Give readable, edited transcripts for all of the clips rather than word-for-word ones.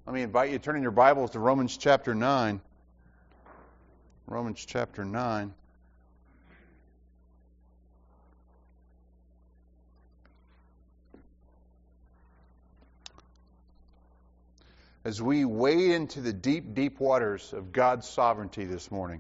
Let me invite you to turn in your Bibles to Romans chapter 9. Romans chapter 9. As we wade into the deep, deep waters of God's sovereignty this morning.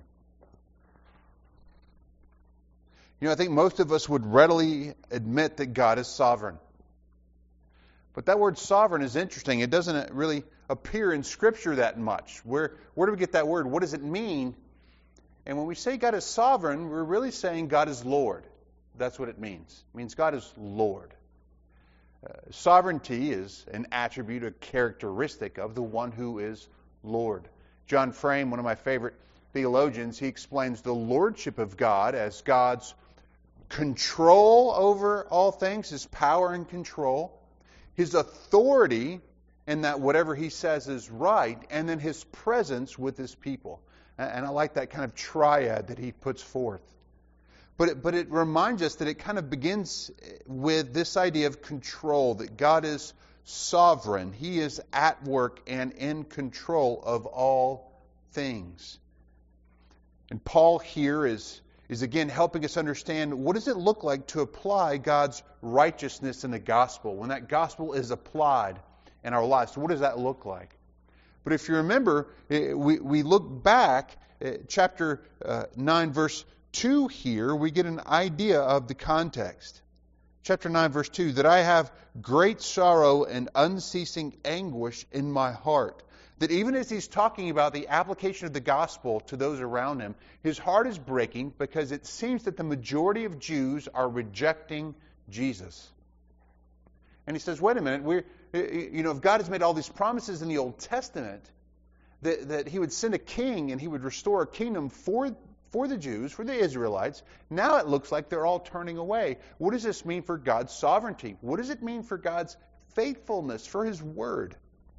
You know, I think most of us would readily admit that God is sovereign. But that word sovereign is interesting. It doesn't really appear in Scripture that much. Where do we get that word? What does it mean? And when we say God is sovereign, we're really saying God is Lord. That's what it means. It means God is Lord. Sovereignty is an attribute, a characteristic of the one who is Lord. John Frame, one of my favorite theologians, he explains the lordship of God as God's control over all things, his power and control, his authority in that whatever he says is right, and then his presence with his people. And I like that kind of triad that he puts forth. But it reminds us that it kind of begins with this idea of control, that God is sovereign. He is at work and in control of all things. And Paul here is again helping us understand what does it look like to apply God's righteousness in the gospel, when that gospel is applied in our lives. So what does that look like? But if you remember, we look back at chapter 9, verse 2 here, we get an idea of the context. Chapter 9, verse 2, that I have great sorrow and unceasing anguish in my heart. That even as he's talking about the application of the gospel to those around him, his heart is breaking because it seems that the majority of Jews are rejecting Jesus. And he says, wait a minute, if God has made all these promises in the Old Testament, that he would send a king and he would restore a kingdom for the Jews, for the Israelites, now it looks like they're all turning away. What does this mean for God's sovereignty? What does it mean for God's faithfulness, for his word?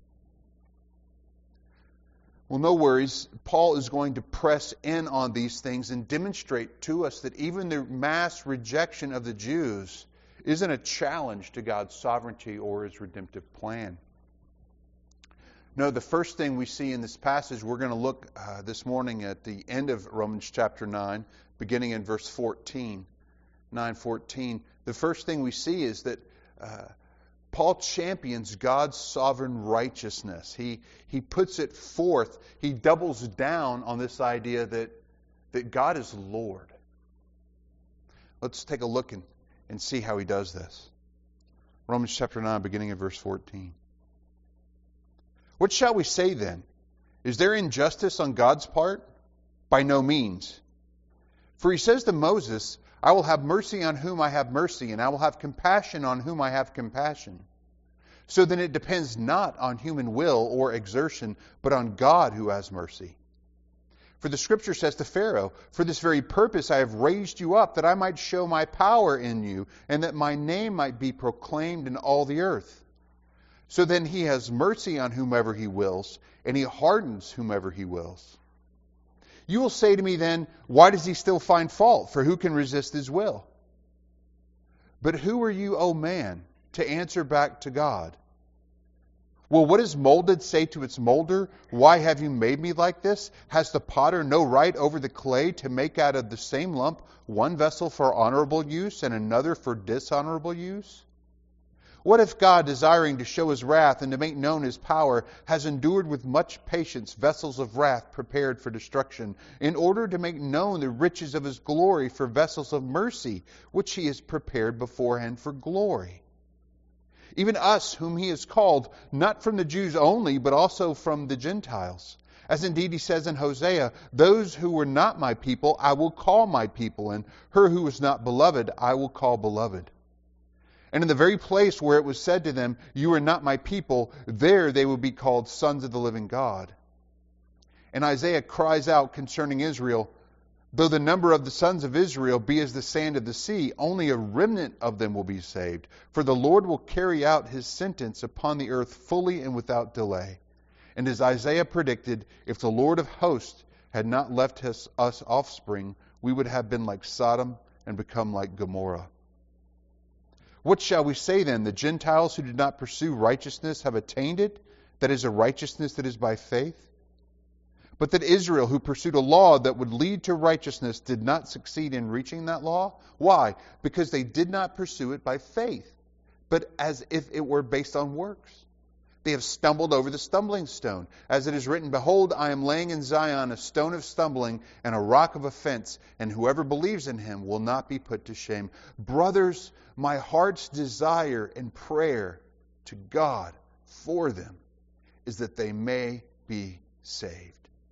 Well, no worries. Paul is going to press in on these things and demonstrate to us that even the mass rejection of the Jews isn't a challenge to God's sovereignty or his redemptive plan. No, the first thing we see in this passage, we're going to look this morning at the end of Romans chapter 9, beginning in verse 14, 9:14. The first thing we see is that Paul champions God's sovereign righteousness. He puts it forth. He doubles down on this idea that God is Lord. Let's take a look and see how he does this. Romans chapter 9, beginning in verse 14. What shall we say then? Is there injustice on God's part? By no means. For he says to Moses, I will have mercy on whom I have mercy, and I will have compassion on whom I have compassion. So then it depends not on human will or exertion, but on God who has mercy. For the Scripture says to Pharaoh, for this very purpose I have raised you up, that I might show my power in you, and that my name might be proclaimed in all the earth. So then he has mercy on whomever he wills, and he hardens whomever he wills. You will say to me then, why does he still find fault? For who can resist his will? But who are you, O man, to answer back to God? Will what is molded say to its molder, why have you made me like this? Has the potter no right over the clay to make out of the same lump one vessel for honorable use and another for dishonorable use? What if God, desiring to show his wrath and to make known his power, has endured with much patience vessels of wrath prepared for destruction, in order to make known the riches of his glory for vessels of mercy, which he has prepared beforehand for glory? Even us, whom he has called, not from the Jews only, but also from the Gentiles. As indeed he says in Hosea, those who were not my people, I will call my people, and her who was not beloved, I will call beloved. And in the very place where it was said to them, you are not my people, there they will be called sons of the living God. And Isaiah cries out concerning Israel, though the number of the sons of Israel be as the sand of the sea, only a remnant of them will be saved. For the Lord will carry out his sentence upon the earth fully and without delay. And as Isaiah predicted, if the Lord of hosts had not left us offspring, we would have been like Sodom and become like Gomorrah. What shall we say then? The Gentiles who did not pursue righteousness have attained it. that is a righteousness that is by faith? But that Israel, who pursued a law that would lead to righteousness, did not succeed in reaching that law. Why? Because they did not pursue it by faith, but as if it were based on works. They have stumbled over the stumbling stone. As it is written, Behold, I am laying in Zion a stone of stumbling and a rock of offense, and whoever believes in him will not be put to shame. Brothers, my heart's desire and prayer to God for them is that they may be saved.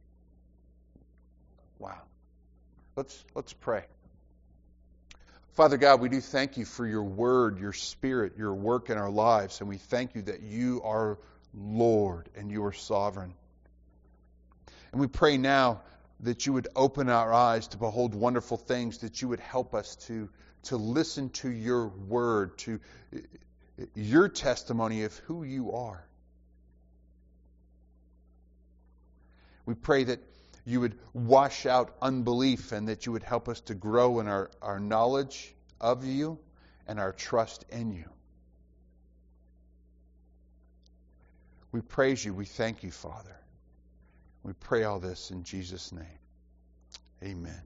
Wow. Let's pray. Father God, we do thank you for your word, your spirit, your work in our lives, and we thank you that you are Lord and you are sovereign. And we pray now that you would open our eyes to behold wonderful things, that you would help us to listen to your word, to your testimony of who you are. We pray that you would wash out unbelief and that you would help us to grow in our knowledge of you and our trust in you. We praise you. We thank you, Father. We pray all this in Jesus' name. Amen.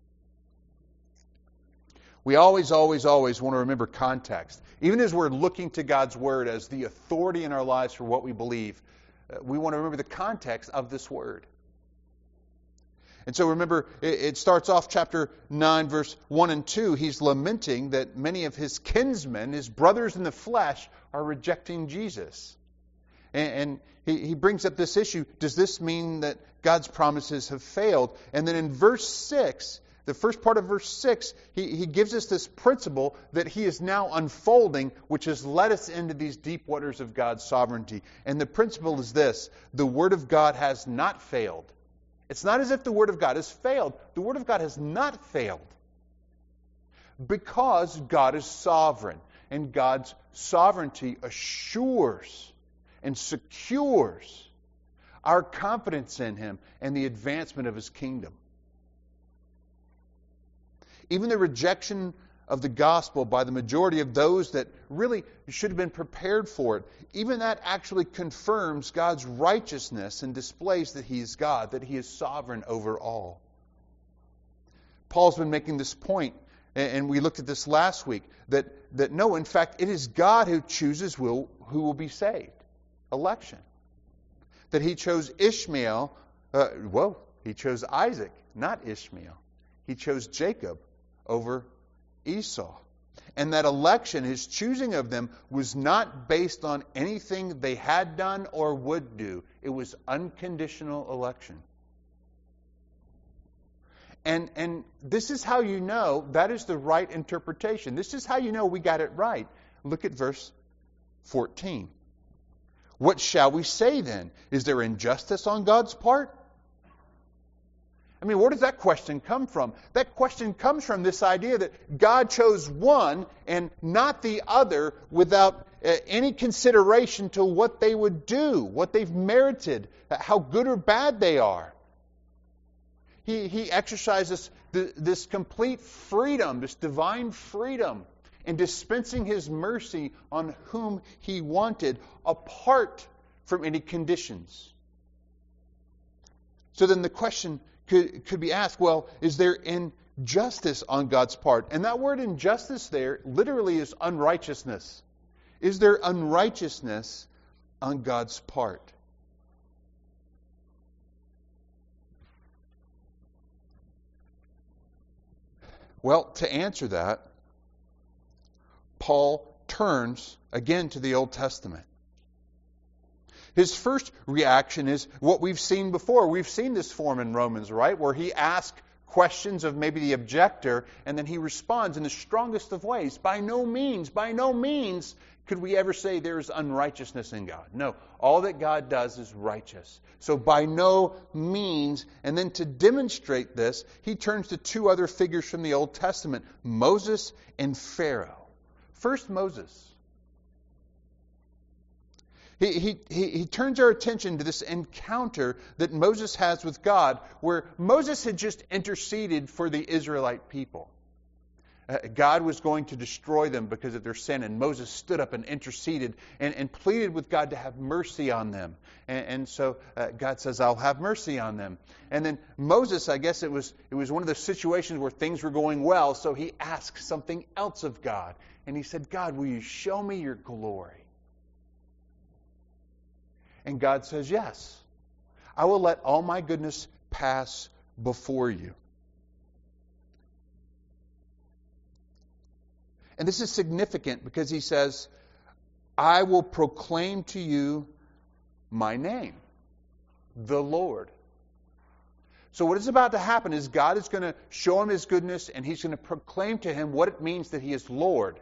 We always want to remember context. Even as we're looking to God's Word as the authority in our lives for what we believe, we want to remember the context of this Word. And so remember, it starts off chapter 9, verse 1 and 2. He's lamenting that many of his kinsmen, his brothers in the flesh, are rejecting Jesus. And he brings up this issue. Does this mean that God's promises have failed? And then in verse 6, the first part of verse 6, he gives us this principle that he is now unfolding, which has led us into these deep waters of God's sovereignty. And the principle is this: the Word of God has not failed. It's not as if the Word of God has failed. The Word of God has not failed. Because God is sovereign. And God's sovereignty assures and secures our confidence in Him and the advancement of His kingdom. Even the rejection of the gospel by the majority of those that really should have been prepared for it, even that actually confirms God's righteousness and displays that He is God, that He is sovereign over all. Paul's been making this point, and we looked at this last week, that no, in fact, it is God who chooses who will be saved. Election. That He chose Ishmael, He chose Isaac, not Ishmael. He chose Jacob over Esau. And that election, His choosing of them, was not based on anything they had done or would do. It was unconditional election. And this is how you know that is the right interpretation. This is how you know we got it right. Look at verse 14. What shall we say then? Is there injustice on God's part? I mean, where does that question come from? That question comes from this idea that God chose one and not the other without any consideration to what they would do, what they've merited, how good or bad they are. He exercises this complete freedom, this divine freedom, in dispensing His mercy on whom He wanted, apart from any conditions. So then the question could be asked, well, is there injustice on God's part? And that word injustice there literally is unrighteousness. Is there unrighteousness on God's part? Well, to answer that, Paul turns again to the Old Testament. His first reaction is what we've seen before. We've seen this form in Romans, right? Where he asks questions of maybe the objector, and then he responds in the strongest of ways. By no means could we ever say there is unrighteousness in God. No, all that God does is righteous. So by no means, and then to demonstrate this, he turns to two other figures from the Old Testament, Moses and Pharaoh. First, Moses. He turns our attention to this encounter that Moses has with God, where Moses had just interceded for the Israelite people. God was going to destroy them because of their sin, and Moses stood up and interceded and pleaded with God to have mercy on them. And so God says, I'll have mercy on them. And then Moses, I guess it was one of those situations where things were going well, so he asked something else of God. And he said, God, will you show me your glory? And God says, yes. I will let all my goodness pass before you. And this is significant because he says, I will proclaim to you my name, the Lord. So what is about to happen is God is going to show him his goodness, and he's going to proclaim to him what it means that he is Lord.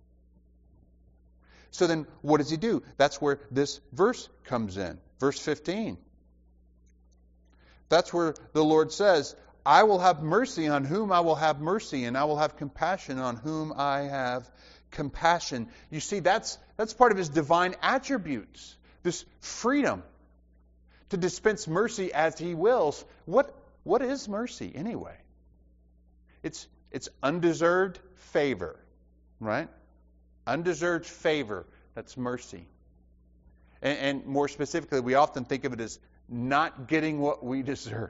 So then what does he do? That's where this verse comes in. Verse 15. That's where the Lord says, I will have mercy on whom I will have mercy, and I will have compassion on whom I have compassion. You see, that's part of his divine attributes, this freedom to dispense mercy as he wills. What is mercy anyway? It's undeserved favor, right? Undeserved favor, that's mercy. And more specifically, we often think of it as not getting what we deserve,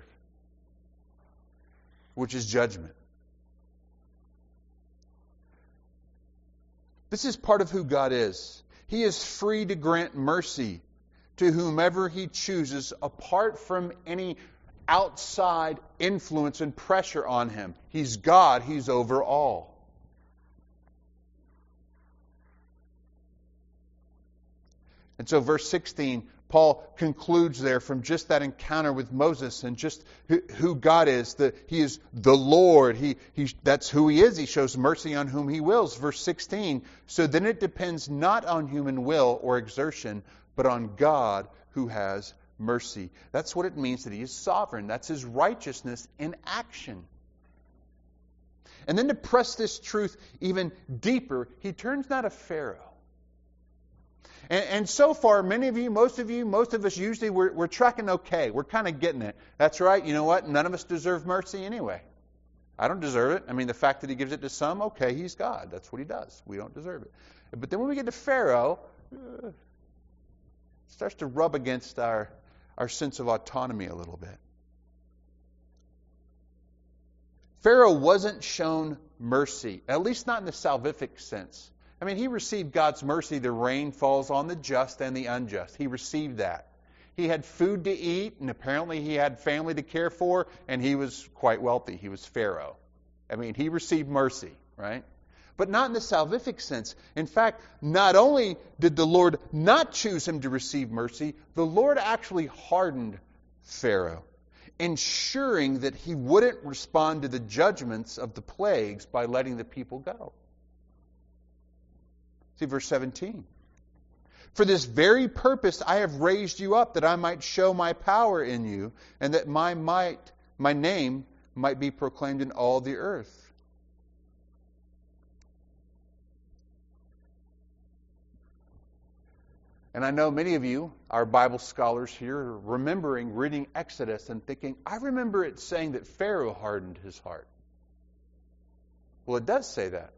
which is judgment. This is part of who God is. He is free to grant mercy to whomever he chooses, apart from any outside influence and pressure on him. He's God. He's over all. And so verse 16, Paul concludes there from just that encounter with Moses and just who God is. That he is the Lord. That's who he is. He shows mercy on whom he wills. Verse 16, so then it depends not on human will or exertion, but on God who has mercy. That's what it means that he is sovereign. That's his righteousness in action. And then to press this truth even deeper, he turns now to Pharaoh. And so far, many of you, most of us usually, we're tracking okay. We're kind of getting it. That's right. You know what? None of us deserve mercy anyway. I don't deserve it. I mean, the fact that he gives it to some, okay, he's God. That's what he does. We don't deserve it. But then when we get to Pharaoh, it starts to rub against our sense of autonomy a little bit. Pharaoh wasn't shown mercy, at least not in the salvific sense. I mean, he received God's mercy. The rain falls on the just and the unjust. He received that. He had food to eat, and apparently he had family to care for, and he was quite wealthy. He was Pharaoh. I mean, he received mercy, right? But not in the salvific sense. In fact, not only did the Lord not choose him to receive mercy, the Lord actually hardened Pharaoh, ensuring that he wouldn't respond to the judgments of the plagues by letting the people go. See verse 17. For this very purpose I have raised you up, that I might show my power in you, and that my name might be proclaimed in all the earth. And I know many of you, our Bible scholars here, are remembering reading Exodus and thinking, I remember it saying that Pharaoh hardened his heart. Well, it does say that.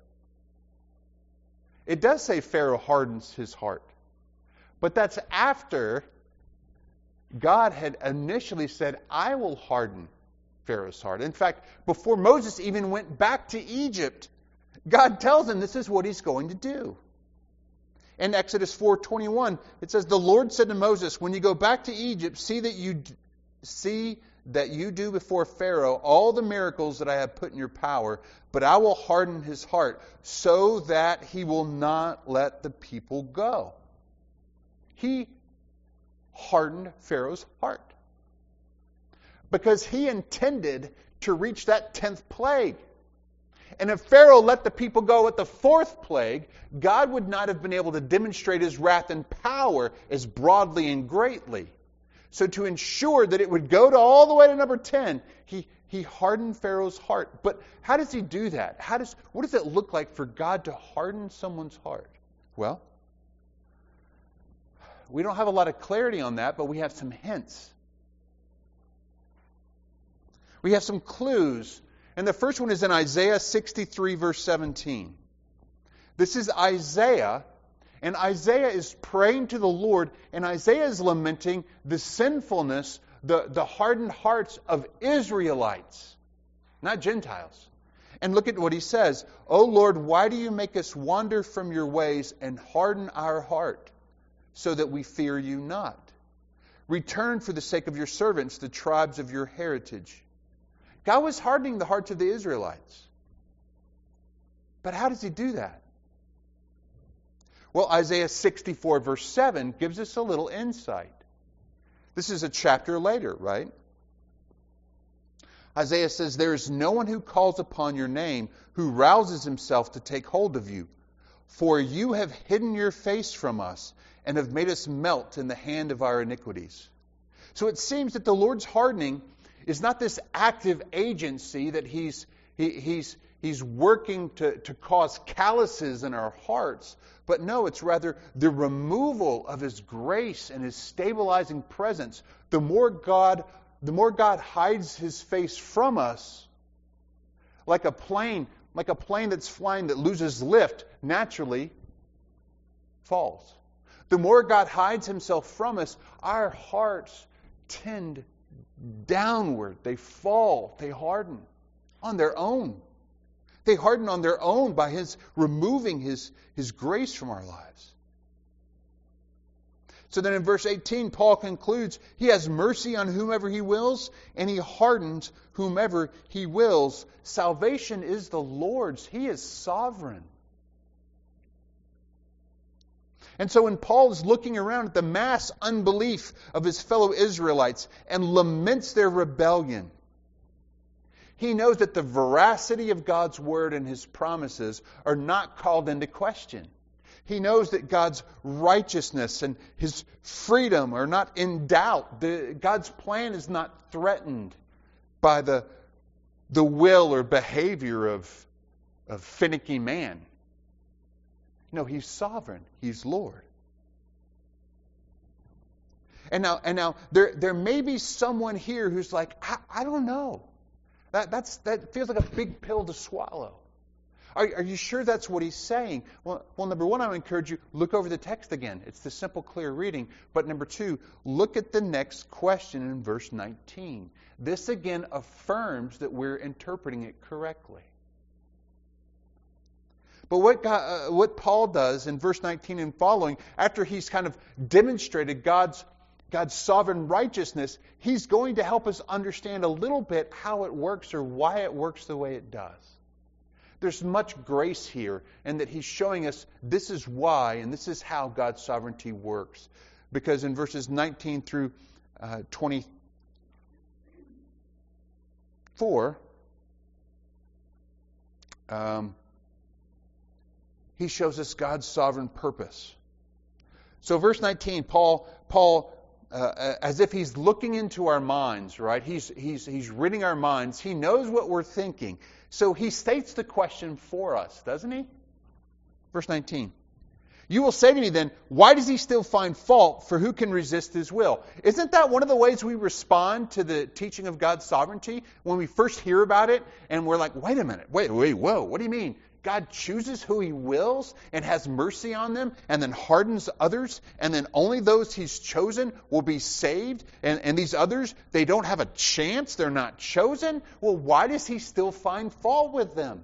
It does say Pharaoh hardens his heart. But that's after God had initially said, I will harden Pharaoh's heart. In fact, before Moses even went back to Egypt, God tells him this is what he's going to do. In Exodus 4:21, it says, the Lord said to Moses, when you go back to Egypt, see that you do before Pharaoh all the miracles that I have put in your power, but I will harden his heart so that he will not let the people go. He hardened Pharaoh's heart because he intended to reach that 10th plague. And if Pharaoh let the people go at the 4th plague, God would not have been able to demonstrate his wrath and power as broadly and greatly. So to ensure that it would go to all the way to number 10, he hardened Pharaoh's heart. But how does he do that? What does it look like for God to harden someone's heart? Well, we don't have a lot of clarity on that, but we have some hints. We have some clues. And the first one is in Isaiah 63, verse 17. This is Isaiah, and Isaiah is praying to the Lord, and Isaiah is lamenting the sinfulness, the hardened hearts of Israelites, not Gentiles. And look at what he says. O Lord, why do you make us wander from your ways and harden our heart so that we fear you not? Return for the sake of your servants, the tribes of your heritage. God was hardening the hearts of the Israelites. But how does he do that? Well, Isaiah 64, verse 7 gives us a little insight. This is a chapter later, right? Isaiah says, there is no one who calls upon your name, who rouses himself to take hold of you. For you have hidden your face from us, and have made us melt in the hand of our iniquities. So it seems that the Lord's hardening is not this active agency that He's working to cause calluses in our hearts, but no, it's rather the removal of His grace and His stabilizing presence. The more God hides His face from us, like a plane that's flying that loses lift, naturally falls. The more God hides Himself from us, our hearts tend downward. They fall. They harden on their own. They harden on their own by His removing His grace from our lives. So then in verse 18, Paul concludes, He has mercy on whomever He wills, and He hardens whomever He wills. Salvation is the Lord's. He is sovereign. And so when Paul is looking around at the mass unbelief of his fellow Israelites and laments their rebellion, he knows that the veracity of God's Word and His promises are not called into question. He knows that God's righteousness and His freedom are not in doubt. God's plan is not threatened by the will or behavior of finicky man. No, He's sovereign. He's Lord. And now there may be someone here who's like, I don't know. That feels like a big pill to swallow. Are you sure that's what he's saying? Well, number one, I would encourage you, look over the text again. It's the simple, clear reading. But number two, look at the next question in verse 19. This again affirms that we're interpreting it correctly. But what Paul does in verse 19 and following, after he's kind of demonstrated God's sovereign righteousness, he's going to help us understand a little bit how it works or why it works the way it does. There's much grace here, and that he's showing us this is why and this is how God's sovereignty works. Because in verses 19 through 24, he shows us God's sovereign purpose. So verse 19, Paul, as if he's looking into our minds, right? He's reading our minds. He knows what we're thinking. So he states the question for us, doesn't he? Verse 19. You will say to me then, why does he still find fault? For who can resist his will? Isn't that one of the ways we respond to the teaching of God's sovereignty? When we first hear about it and we're like, wait a minute, whoa, what do you mean? God chooses who He wills and has mercy on them and then hardens others, and then only those He's chosen will be saved, and these others, they don't have a chance, they're not chosen? Well, why does He still find fault with them?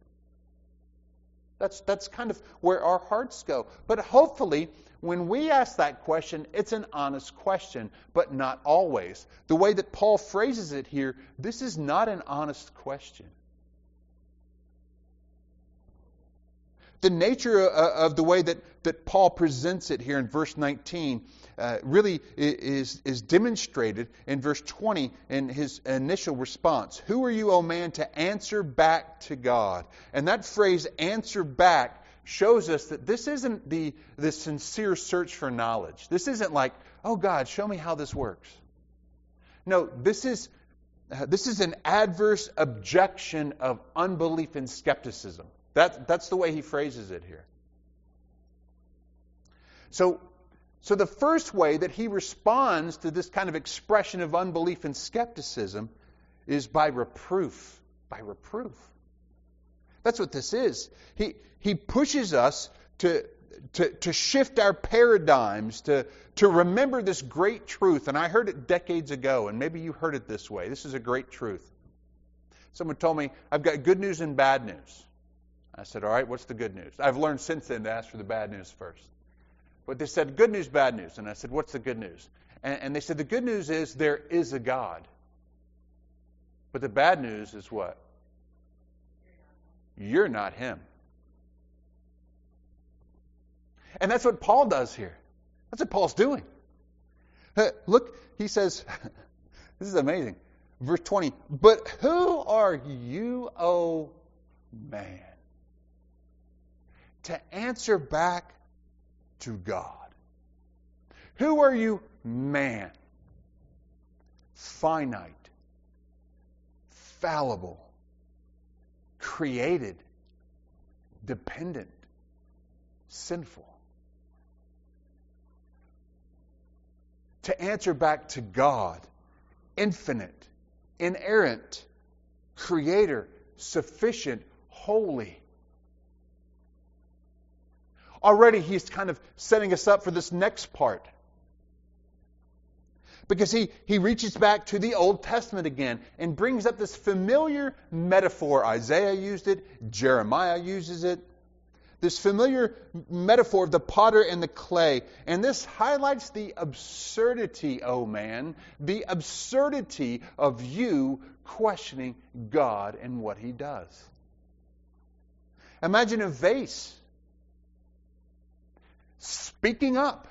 That's kind of where our hearts go. But hopefully, when we ask that question, it's an honest question, but not always. The way that Paul phrases it here, this is not an honest question. The nature of the way that Paul presents it here in verse 19 really is demonstrated in verse 20 in his initial response. Who are you, O man, to answer back to God? And that phrase, answer back, shows us that this isn't the sincere search for knowledge. This isn't like, oh God, show me how this works. No, this is an adverse objection of unbelief and skepticism. That's the way he phrases it here. So the first way that he responds to this kind of expression of unbelief and skepticism is by reproof. By reproof. That's what this is. He pushes us to shift our paradigms, to remember this great truth. And I heard it decades ago, and maybe you heard it this way. This is a great truth. Someone told me, I've got good news and bad news. I said, all right, what's the good news? I've learned since then to ask for the bad news first. But they said, good news, bad news. And I said, what's the good news? And they said, the good news is there is a God. But the bad news is what? You're not Him. And that's what Paul does here. That's what Paul's doing. Look, he says, this is amazing. Verse 20, but who are you, O man, to answer back to God? Who are you, man? Finite, fallible, created, dependent, sinful. To answer back to God, infinite, inerrant, creator, sufficient, holy. Already he's kind of setting us up for this next part. Because he reaches back to the Old Testament again and brings up this familiar metaphor. Isaiah used it, Jeremiah uses it. This familiar metaphor of the potter and the clay. And this highlights the absurdity, oh man, the absurdity of you questioning God and what He does. Imagine a vase speaking up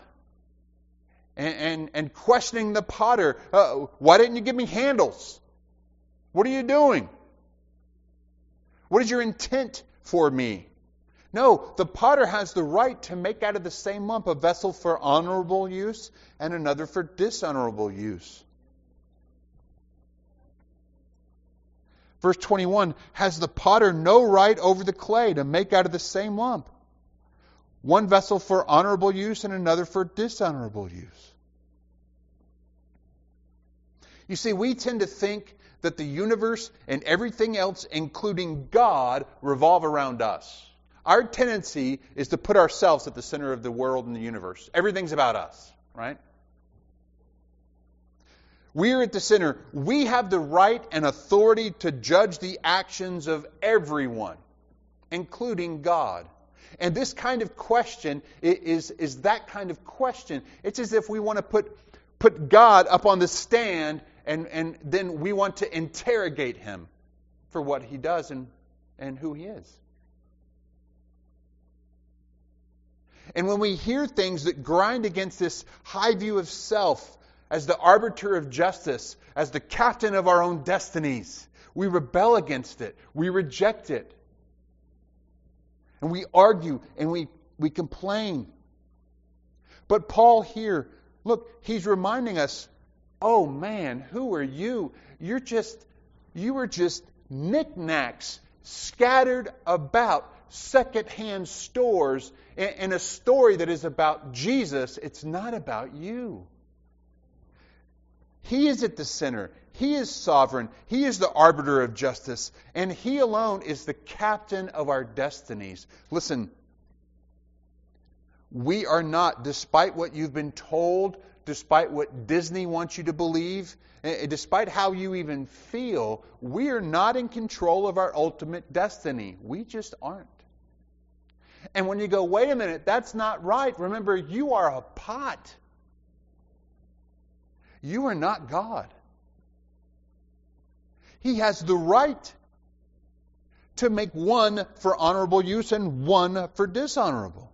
and questioning the potter. Why didn't you give me handles? What are you doing? What is your intent for me? No, the potter has the right to make out of the same lump a vessel for honorable use and another for dishonorable use. Verse 21, has the potter no right over the clay to make out of the same lump? One vessel for honorable use and another for dishonorable use. You see, we tend to think that the universe and everything else, including God, revolve around us. Our tendency is to put ourselves at the center of the world and the universe. Everything's about us, right? We're at the center. We have the right and authority to judge the actions of everyone, including God. And this kind of question is that kind of question. It's as if we want to put God up on the stand and then we want to interrogate Him for what He does and who He is. And when we hear things that grind against this high view of self as the arbiter of justice, as the captain of our own destinies, we rebel against it. We reject it. And we argue and we complain. But Paul here, look, he's reminding us, oh man, who are you? You were just knickknacks scattered about secondhand stores in a story that is about Jesus. It's not about you. He is at the center. He is sovereign. He is the arbiter of justice. And He alone is the captain of our destinies. Listen, we are not, despite what you've been told, despite what Disney wants you to believe, despite how you even feel, we are not in control of our ultimate destiny. We just aren't. And when you go, wait a minute, that's not right. Remember, you are a pot. You are not God. He has the right to make one for honorable use and one for dishonorable.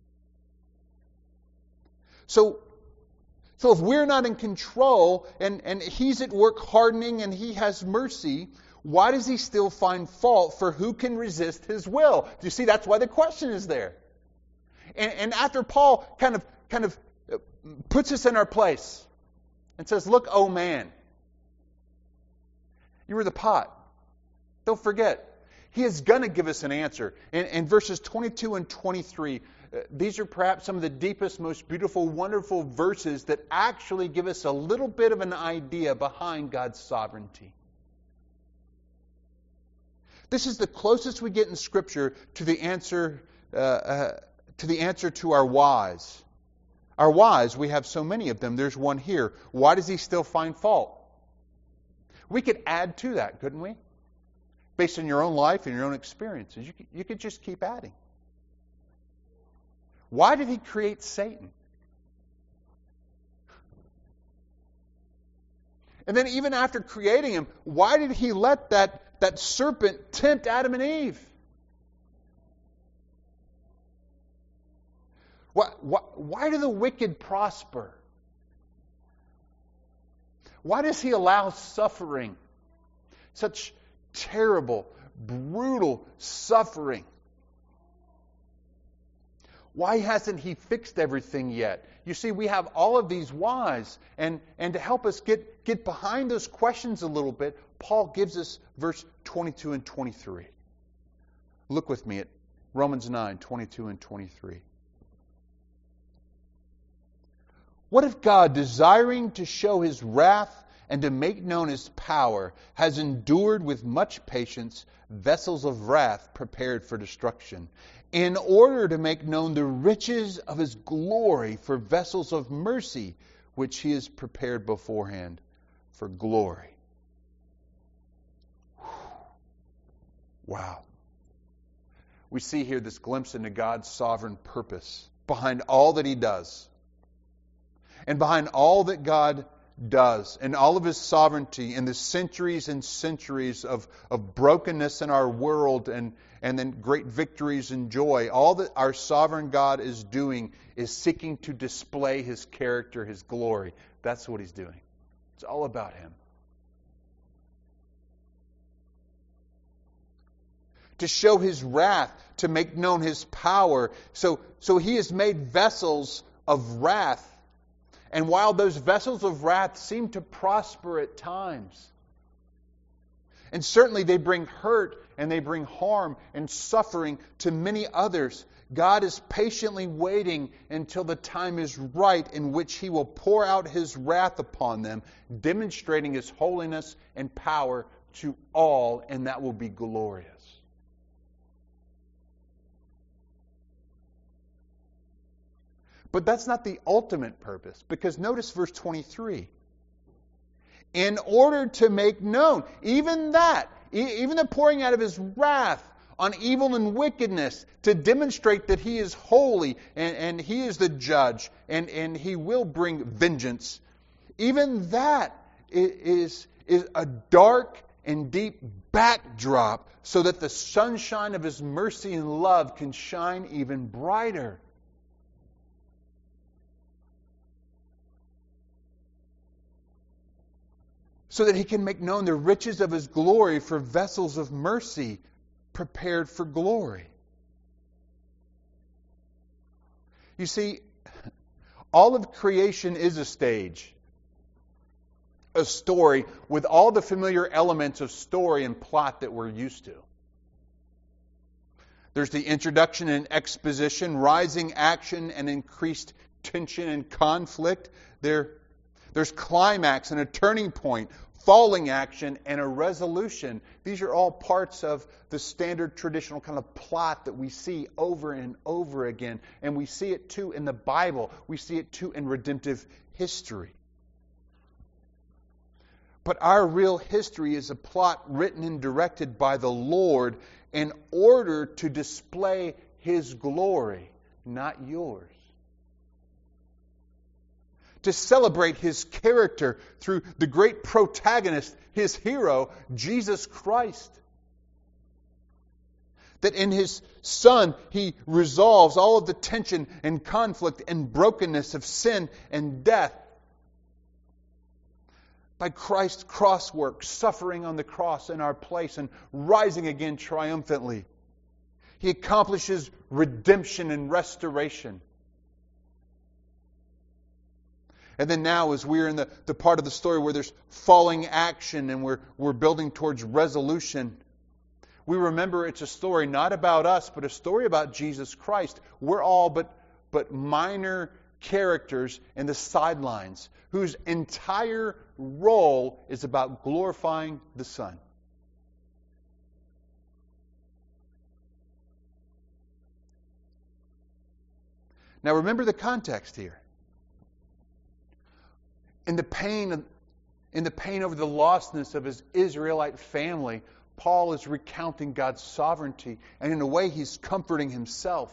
So if we're not in control and He's at work hardening and He has mercy, why does He still find fault for who can resist His will? Do you see, that's why the question is there. And after Paul kind of puts us in our place and says, look, oh man, you were the pot. Don't forget, He is going to give us an answer. In verses 22 and 23, these are perhaps some of the deepest, most beautiful, wonderful verses that actually give us a little bit of an idea behind God's sovereignty. This is the closest we get in Scripture to the answer to our whys. Our whys, we have so many of them. There's one here. Why does he still find fault? We could add to that, couldn't we? Based on your own life and your own experiences. You could just keep adding. Why did he create Satan? And then even after creating him, why did he let that serpent tempt Adam and Eve? Why do the wicked prosper? Why does he allow suffering? Such terrible, brutal suffering. Why hasn't he fixed everything yet? You see, we have all of these whys. And to help us get behind those questions a little bit, Paul gives us verse 22 and 23. Look with me at Romans 9, 22 and 23. What if God, desiring to show his wrath and to make known his power, has endured with much patience vessels of wrath prepared for destruction, in order to make known the riches of his glory for vessels of mercy, which he has prepared beforehand for glory? Wow. We see here this glimpse into God's sovereign purpose behind all that he does. And behind all that God does, and all of his sovereignty, and the centuries and centuries of brokenness in our world, and then great victories and joy, all that our sovereign God is doing is seeking to display his character, his glory. That's what he's doing. It's all about him. To show his wrath, to make known his power. So he has made vessels of wrath. And while those vessels of wrath seem to prosper at times, and certainly they bring hurt and they bring harm and suffering to many others, God is patiently waiting until the time is right in which he will pour out his wrath upon them, demonstrating his holiness and power to all, and that will be glorious. But that's not the ultimate purpose, because notice verse 23. In order to make known, even that, even the pouring out of his wrath on evil and wickedness, to demonstrate that he is holy and he is the judge and he will bring vengeance. Even that is a dark and deep backdrop so that the sunshine of his mercy and love can shine even brighter. So that he can make known the riches of his glory for vessels of mercy prepared for glory. You see, all of creation is a stage, a story with all the familiar elements of story and plot that we're used to. There's the introduction and exposition, rising action and increased tension and conflict. There's climax and a turning point, falling action, and a resolution. These are all parts of the standard traditional kind of plot that we see over and over again. And we see it too in the Bible. We see it too in redemptive history. But our real history is a plot written and directed by the Lord in order to display his glory, not yours. To celebrate his character through the great protagonist, his hero, Jesus Christ. That in his Son, he resolves all of the tension and conflict and brokenness of sin and death. By Christ's cross work, suffering on the cross in our place and rising again triumphantly. He accomplishes redemption and restoration. And then now, as we're in the part of the story where there's falling action and we're building towards resolution, we remember it's a story not about us, but a story about Jesus Christ. We're all but minor characters in the sidelines, whose entire role is about glorifying the Son. Now remember the context here. In the pain over the lostness of his Israelite family, Paul is recounting God's sovereignty, and in a way he's comforting himself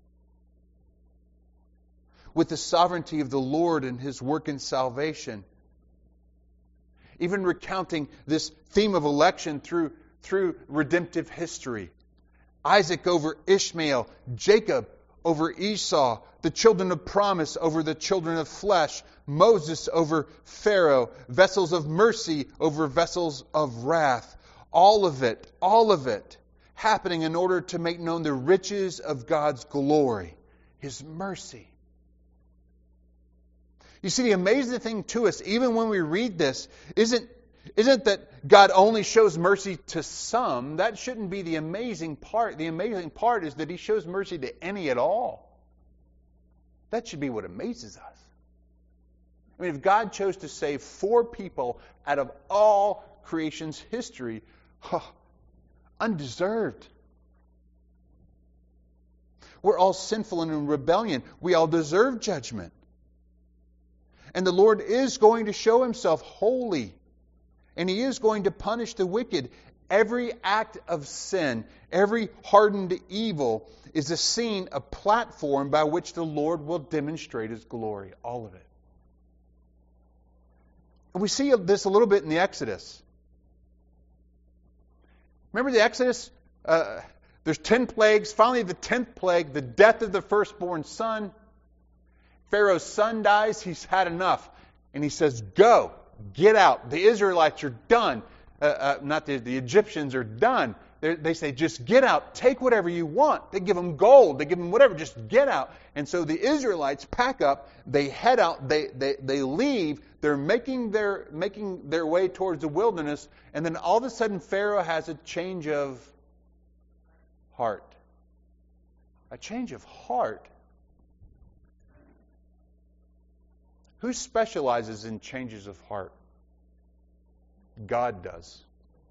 with the sovereignty of the Lord and his work in salvation. Even recounting this theme of election through redemptive history. Isaac over Ishmael, Jacob over Esau, the children of promise over the children of flesh, Moses over Pharaoh, vessels of mercy over vessels of wrath. All of it happening in order to make known the riches of God's glory, His mercy. You see, the amazing thing to us, even when we read this, isn't that God only shows mercy to some. That shouldn't be the amazing part. The amazing part is that He shows mercy to any at all. That should be what amazes us. I mean, if God chose to save 4 people out of all creation's history, undeserved. We're all sinful and in rebellion. We all deserve judgment. And the Lord is going to show Himself holy. And He is going to punish the wicked. Every act of sin, every hardened evil is a scene, a platform by which the Lord will demonstrate His glory. All of it. And we see this a little bit in the Exodus. Remember the Exodus? There's 10 plagues. Finally, the 10th plague, the death of the firstborn son. Pharaoh's son dies. He's had enough. And he says, go, get out. The Israelites are done. Not the Egyptians are done. They say, just get out. Take whatever you want. They give them gold. They give them whatever. Just get out. And so the Israelites pack up. They head out. They leave. They're making their way towards the wilderness. And then all of a sudden, Pharaoh has a change of heart. A change of heart. Who specializes in changes of heart? God does.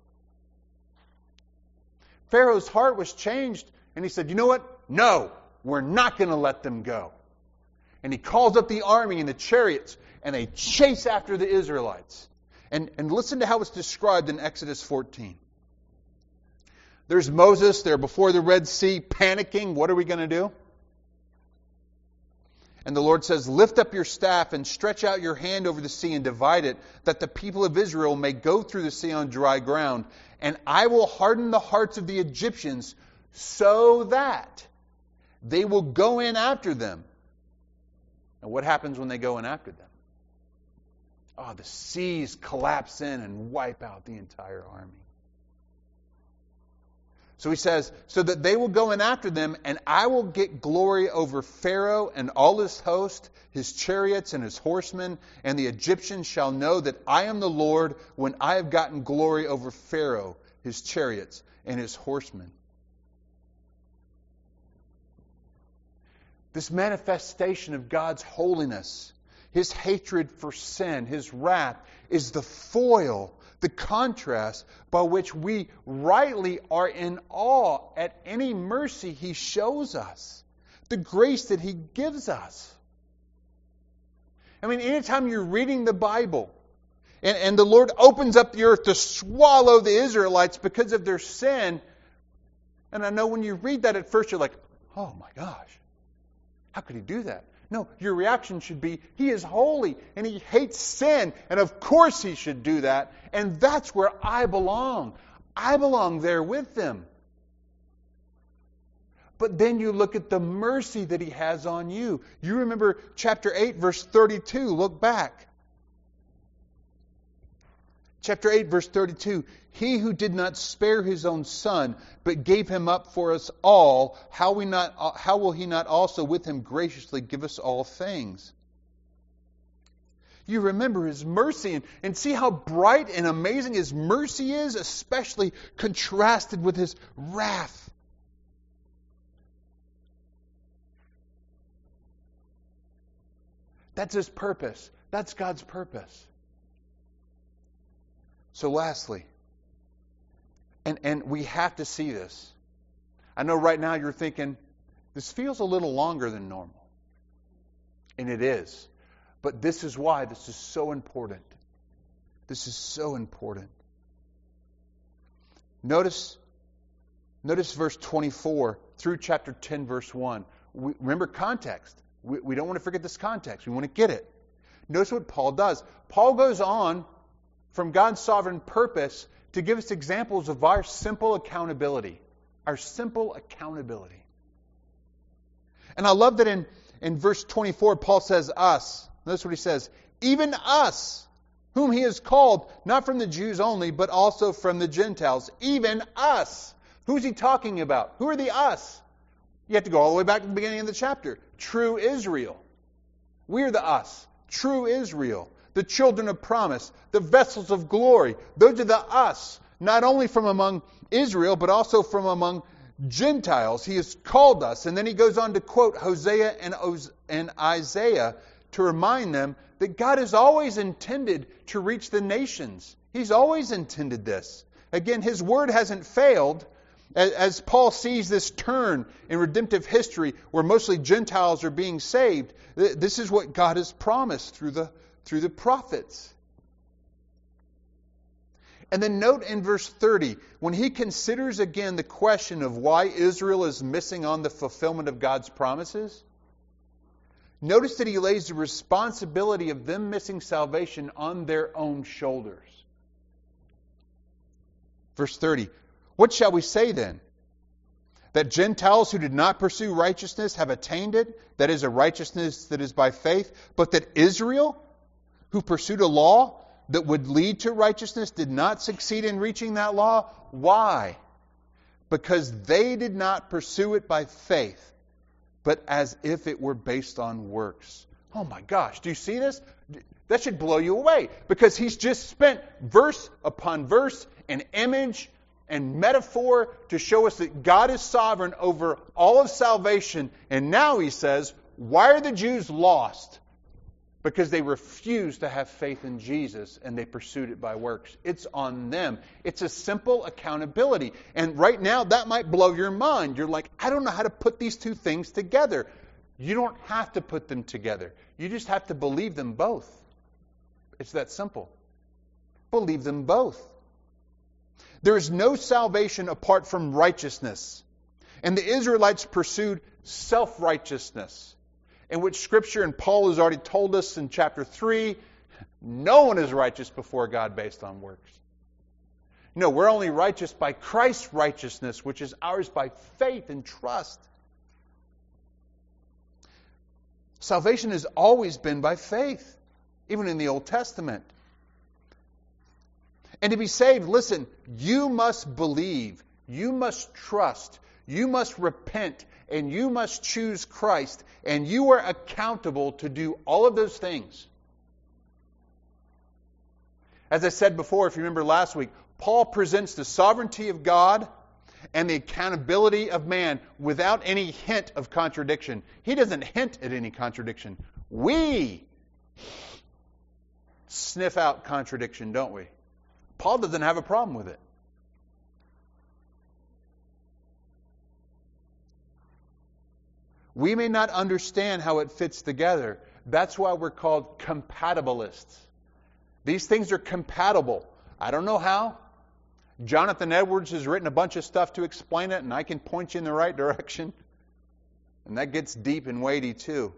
Pharaoh's heart was changed, and he said, you know what? No, we're not going to let them go. And he calls up the army and the chariots, and they chase after the Israelites. And listen to how it's described in Exodus 14. There's Moses there before the Red Sea, panicking. What are we going to do? And the Lord says, lift up your staff and stretch out your hand over the sea and divide it, that the people of Israel may go through the sea on dry ground. And I will harden the hearts of the Egyptians so that they will go in after them. And what happens when they go in after them? Oh, the seas collapse in and wipe out the entire army. So he says, so that they will go in after them, and I will get glory over Pharaoh and all his host, his chariots and his horsemen, and the Egyptians shall know that I am the Lord when I have gotten glory over Pharaoh, his chariots, and his horsemen. This manifestation of God's holiness, His hatred for sin, His wrath, is the foil, the contrast by which we rightly are in awe at any mercy He shows us, the grace that He gives us. I mean, anytime you're reading the Bible and the Lord opens up the earth to swallow the Israelites because of their sin, and I know when you read that at first you're like, oh my gosh, how could He do that? No, your reaction should be, He is holy and He hates sin. And of course He should do that. And that's where I belong. I belong there with them. But then you look at the mercy that He has on you. You remember chapter 8, verse 32. Look back. Chapter 8, verse 32. He who did not spare His own Son, but gave Him up for us all, how will He not also with Him graciously give us all things? You remember His mercy and see how bright and amazing His mercy is, especially contrasted with His wrath. That's His purpose. That's God's purpose. So lastly, and we have to see this. I know right now you're thinking, this feels a little longer than normal. And it is. But this is why this is so important. This is so important. Notice verse 24 through chapter 10, verse 1. Remember context. We don't want to forget this context. We want to get it. Notice what Paul does. Paul goes on from God's sovereign purpose to give us examples of our simple accountability. Our simple accountability. And I love that in verse 24, Paul says us. Notice what he says. Even us, whom he has called, not from the Jews only, but also from the Gentiles. Even us. Who's he talking about? Who are the us? You have to go all the way back to the beginning of the chapter. True Israel. We're the us. True Israel. The children of promise. The vessels of glory. Those are the us. Not only from among Israel, but also from among Gentiles. He has called us. And then he goes on to quote Hosea and Isaiah to remind them that God has always intended to reach the nations. He's always intended this. Again, His word hasn't failed. As Paul sees this turn in redemptive history where mostly Gentiles are being saved, this is what God has promised through the prophets. And then note in verse 30, when he considers again the question of why Israel is missing on the fulfillment of God's promises, notice that he lays the responsibility of them missing salvation on their own shoulders. Verse 30, what shall we say then? That Gentiles who did not pursue righteousness have attained it, that is a righteousness that is by faith, but that Israel, who pursued a law that would lead to righteousness, did not succeed in reaching that law? Why? Because they did not pursue it by faith, but as if it were based on works. Oh my gosh, do you see this? That should blow you away, because he's just spent verse upon verse and image and metaphor to show us that God is sovereign over all of salvation. And now he says, why are the Jews lost? Because they refused to have faith in Jesus and they pursued it by works. It's on them. It's a simple accountability. And right now that might blow your mind. You're like, I don't know how to put these two things together. You don't have to put them together. You just have to believe them both. It's that simple. Believe them both. There is no salvation apart from righteousness. And the Israelites pursued self-righteousness, in which Scripture, and Paul has already told us in chapter 3, no one is righteous before God based on works. No, we're only righteous by Christ's righteousness, which is ours by faith and trust. Salvation has always been by faith, even in the Old Testament. And to be saved, listen, you must believe, you must trust, you must repent, and you must choose Christ, and you are accountable to do all of those things. As I said before, if you remember last week, Paul presents the sovereignty of God and the accountability of man without any hint of contradiction. He doesn't hint at any contradiction. We sniff out contradiction, don't we? Paul doesn't have a problem with it. We may not understand how it fits together. That's why we're called compatibilists. These things are compatible. I don't know how. Jonathan Edwards has written a bunch of stuff to explain it, and I can point you in the right direction. And that gets deep and weighty too.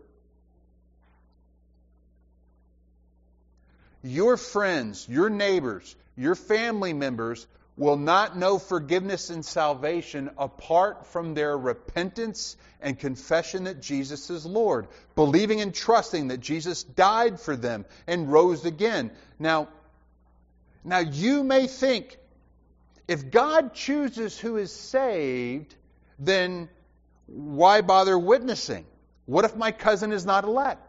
Your friends, your neighbors, your family members will not know forgiveness and salvation apart from their repentance and confession that Jesus is Lord, believing and trusting that Jesus died for them and rose again. Now you may think, if God chooses who is saved, then why bother witnessing? What if my cousin is not elect?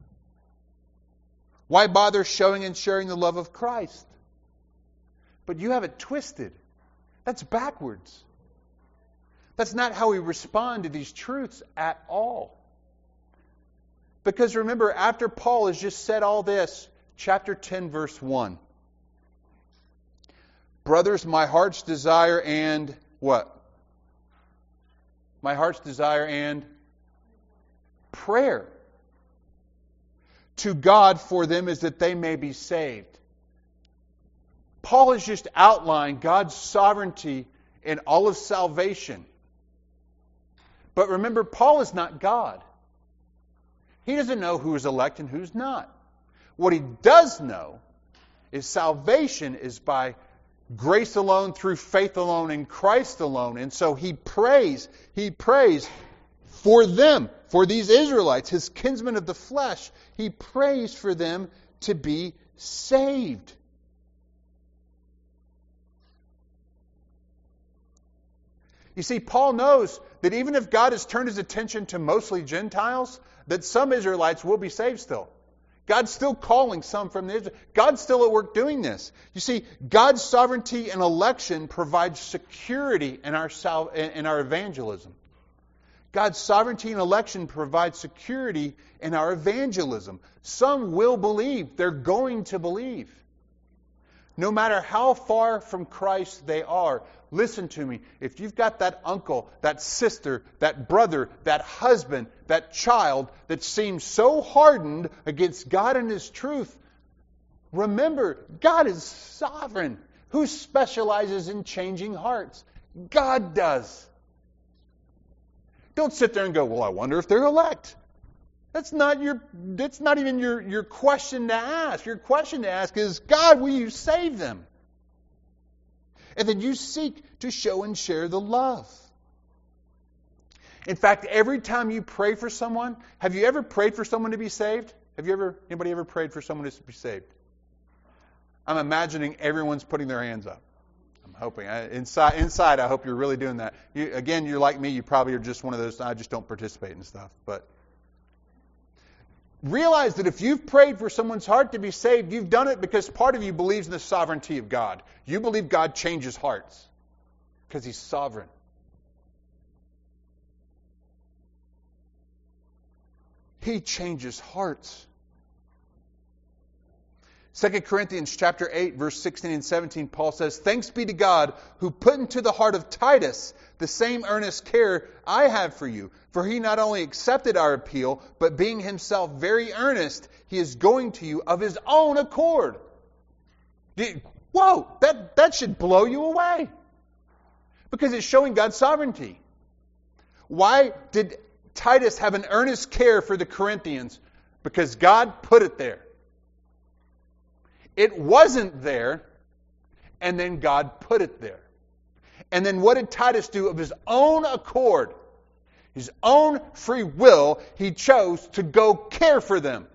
Why bother showing and sharing the love of Christ? But you have it twisted. That's backwards. That's not how we respond to these truths at all. Because remember, after Paul has just said all this, chapter 10, verse 1. Brothers, my heart's desire and what? My heart's desire and prayer. to God for them is that they may be saved. Paul has just outlined God's sovereignty in all of salvation. But remember, Paul is not God. He doesn't know who is elect and who's not. What he does know is salvation is by grace alone, through faith alone, in Christ alone. And so he prays for them, for these Israelites, his kinsmen of the flesh. He prays for them to be saved. You see, Paul knows that even if God has turned his attention to mostly Gentiles, that some Israelites will be saved still. God's still calling some from the Israel. God's still at work doing this. You see, God's sovereignty and election provides security in our evangelism. God's sovereignty and election provides security in our evangelism. Some will believe. They're going to believe. No matter how far from Christ they are. Listen to me. If you've got that uncle, that sister, that brother, that husband, that child that seems so hardened against God and His truth, remember, God is sovereign. Who specializes in changing hearts? God does. Don't sit there and go, well, I wonder if they're elect. That's not even your question to ask. Your question to ask is, God, will you save them? And then you seek to show and share the love. In fact, every time you pray for someone, have you ever prayed for someone to be saved? Anybody ever prayed for someone to be saved? I'm imagining everyone's putting their hands up. I'm hoping. Inside, I hope you're really doing that. You're like me. You probably are just one of those, I just don't participate in stuff. But realize that if you've prayed for someone's heart to be saved, you've done it because part of you believes in the sovereignty of God. You believe God changes hearts because He's sovereign. He changes hearts. 2 Corinthians chapter 8, verse 16 and 17, Paul says, "Thanks be to God who put into the heart of Titus the same earnest care I have for you. For he not only accepted our appeal, but being himself very earnest, he is going to you of his own accord." Whoa, that should blow you away. Because it's showing God's sovereignty. Why did Titus have an earnest care for the Corinthians? Because God put it there. It wasn't there, and then God put it there. And then what did Titus do of his own accord? His own free will, he chose to go care for them.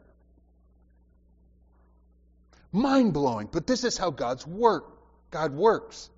Mind-blowing, but this is how God works.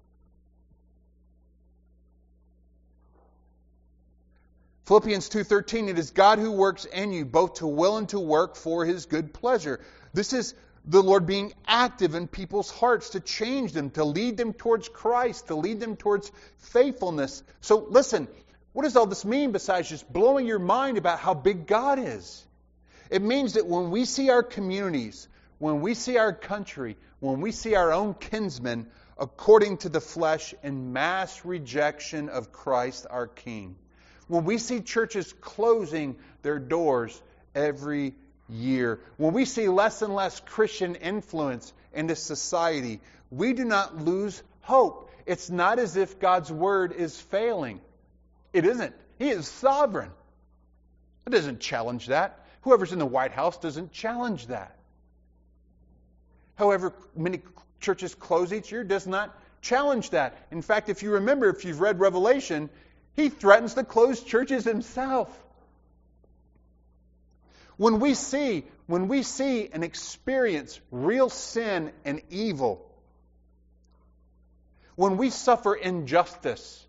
Philippians 2:13, "It is God who works in you, both to will and to work for His good pleasure." This is the Lord being active in people's hearts to change them, to lead them towards Christ, to lead them towards faithfulness. So listen, what does all this mean besides just blowing your mind about how big God is? It means that when we see our communities, when we see our country, when we see our own kinsmen according to the flesh in mass rejection of Christ our King, when we see churches closing their doors every year, when we see less and less Christian influence into society, we do not lose hope. It's not as if God's Word is failing. It isn't. He is sovereign. It doesn't challenge that. Whoever's in the White House doesn't challenge that. However many churches close each year does not challenge that. In fact, if you remember, if you've read Revelation, He threatens to close churches Himself. When we see and experience real sin and evil, when we suffer injustice,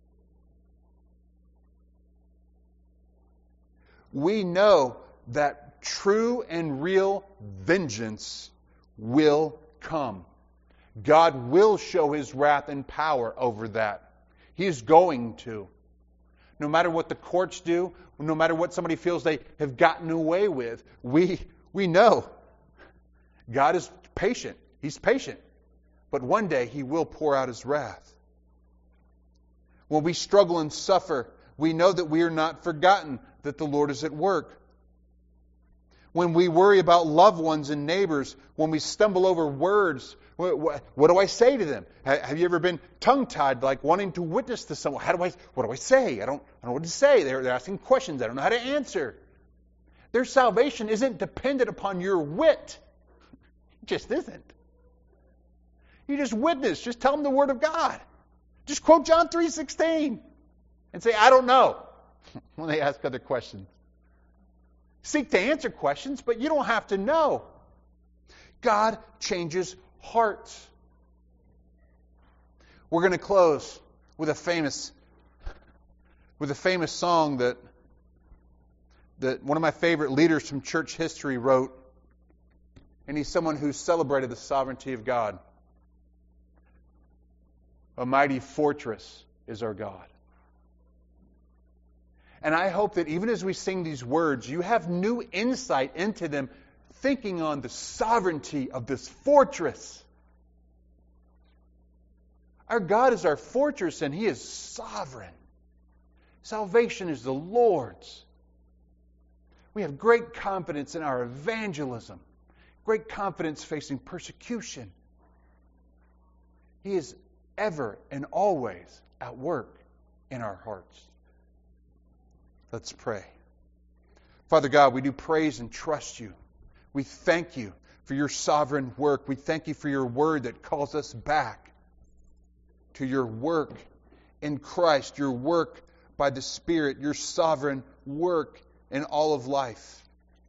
we know that true and real vengeance will come. God will show His wrath and power over that. He is going to. No matter what the courts do, no matter what somebody feels they have gotten away with, we know God is patient. He's patient. But one day He will pour out His wrath. When we struggle and suffer, we know that we are not forgotten, that the Lord is at work. when we worry about loved ones and neighbors, when we stumble over words. What do I say to them? Have you ever been tongue-tied, like wanting to witness to someone? What do I say? I don't know what to say. They're asking questions. I don't know how to answer. Their salvation isn't dependent upon your wit. It just isn't. You just witness. Just tell them the Word of God. Just quote John 3:16 and say, I don't know, when they ask other questions. Seek to answer questions, but you don't have to know. God changes hearts. We're going to close with a famous song that one of my favorite leaders from church history wrote, and he's someone who celebrated the sovereignty of God. A mighty fortress is our God. And I hope that even as we sing these words, you have new insight into them, thinking on the sovereignty of this fortress. Our God is our fortress, and He is sovereign. Salvation is the Lord's. We have great confidence in our evangelism, great confidence facing persecution. He is ever and always at work in our hearts. Let's pray. Father God, we do praise and trust You. We thank You for Your sovereign work. We thank You for Your word that calls us back to Your work in Christ, Your work by the Spirit, Your sovereign work in all of life.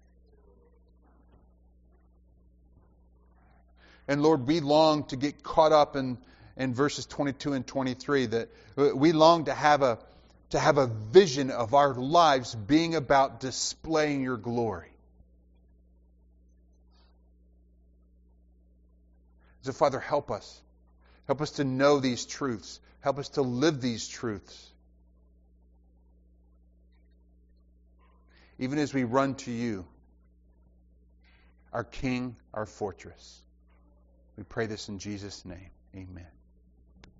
And Lord, we long to get caught up in verses 22 and 23, that we long to have a vision of our lives being about displaying Your glory. So, Father, help us. Help us to know these truths. Help us to live these truths. Even as we run to You, our King, our fortress. We pray this in Jesus' name. Amen.